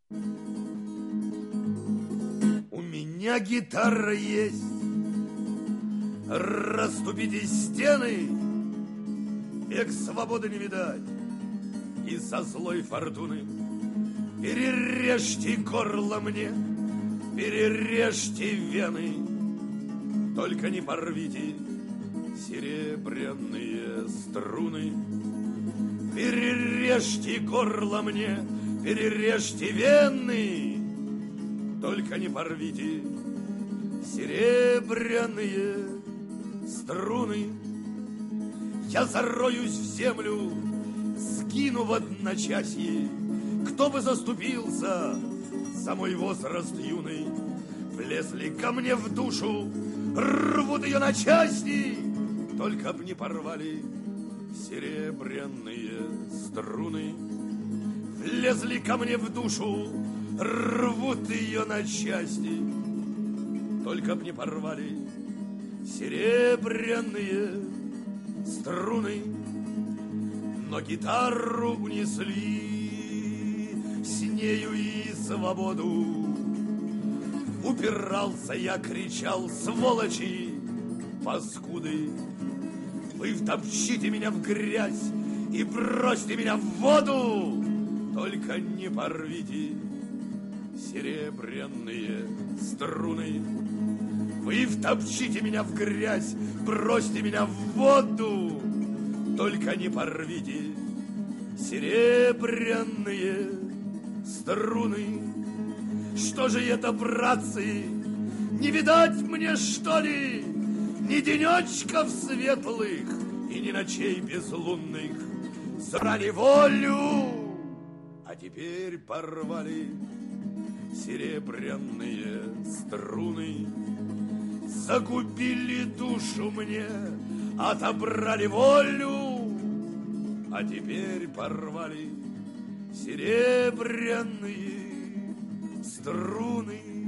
У меня гитара есть, расступите стены, век свободы не видать, и со злой фортуны. Перережьте горло мне, перережьте вены, только не порвите серебряные струны. Перережьте горло мне, перережьте вены, только не порвите серебряные струны. Я зароюсь в землю, сгину в одночасье. Кто бы заступился за мой возраст юный? Влезли ко мне в душу, рвут ее на части, только б не порвали серебряные струны. Влезли ко мне в душу, рвут ее на части, только б не порвали серебряные струны. Но гитару унесли, с нею и свободу. Упирался я, кричал: сволочи, паскуды, вы втопчите меня в грязь и бросьте меня в воду, только не порвите серебряные струны. Вы втопчите меня в грязь, бросьте меня в воду, только не порвите серебряные струны. Что же это, братцы, не видать мне, что ли, ни денечков светлых и ни ночей безлунных? Забрали волю, а теперь порвали серебряные струны. Загубили душу мне, отобрали волю, а теперь порвали серебряные струны.